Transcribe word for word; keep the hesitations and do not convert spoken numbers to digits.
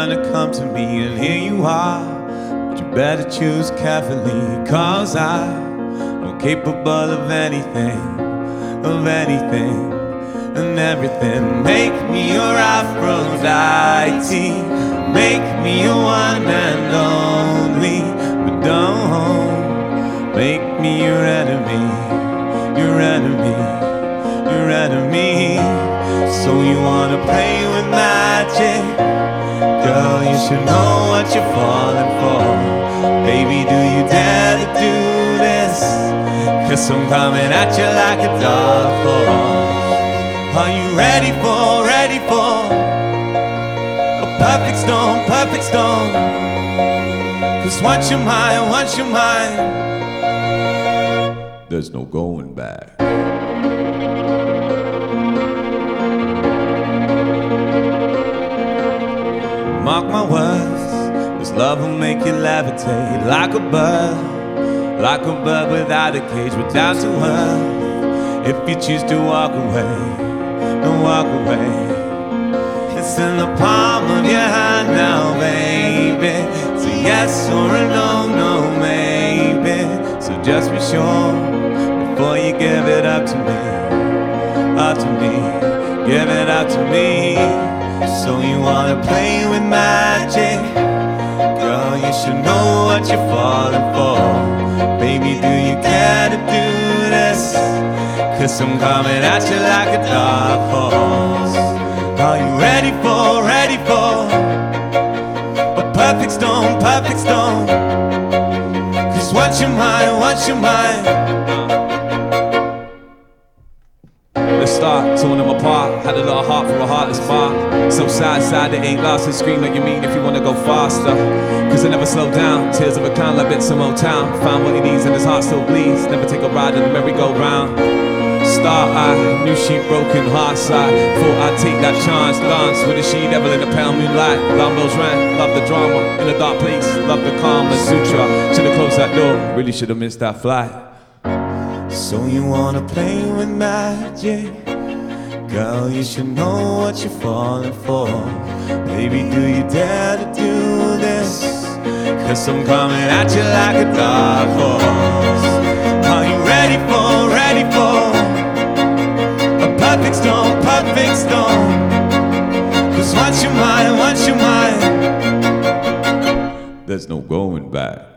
trying to come to me, and here you are. But you better choose carefully, 'cause I'm capable of anything, of anything and everything. Make me your Aphrodite, make me your one and only, but don't make me your enemy, your enemy, your enemy. So you wanna play with magic? Girl, you should know what you're falling for. Baby, do you dare to do this? 'Cause I'm coming at you like a dark horse. Are you ready for, ready for a perfect storm, perfect storm? 'Cause once you're mine, once you're mine, there's no going back. Mark my words, this love will make you levitate like a bird, like a bird without a cage, but down to earth. If you choose to walk away, don't walk away. It's in the palm of your hand now, baby. It's a yes or a no, no, maybe. So just be sure before you give it up to me, up to me, give it up to me. So you wanna play with magic? Girl, you should know what you're falling for. Baby, do you care to do this? 'Cause I'm coming at you like a dark horse. Are you ready for, ready for a perfect storm, perfect storm? 'Cause once you're mine, once you're mine. Let's start, throwing them apart. Had a little heart for a heartless spark. So sad, sad, it ain't lost. And scream like you mean if you wanna go faster. 'Cause I never slow down. Tears of a clown like bits of Motown. Found what he needs and his heart still bleeds. Never take a ride in the merry-go-round. Star eye, knew she broken heart side. Thought I'd take that chance, dance with a she-devil in the pale moonlight. Alarm bells rang, love the drama. In a dark place, love the calm and sutra. Should've closed that door, really should've missed that flight. So you wanna play with magic? Girl, you should know what you're falling for. Baby, do you dare to do this? 'Cause I'm coming at you like a dark horse. Are you ready for, ready for a perfect storm, perfect storm? 'Cause once you're mine, once you're mine, There's no going back.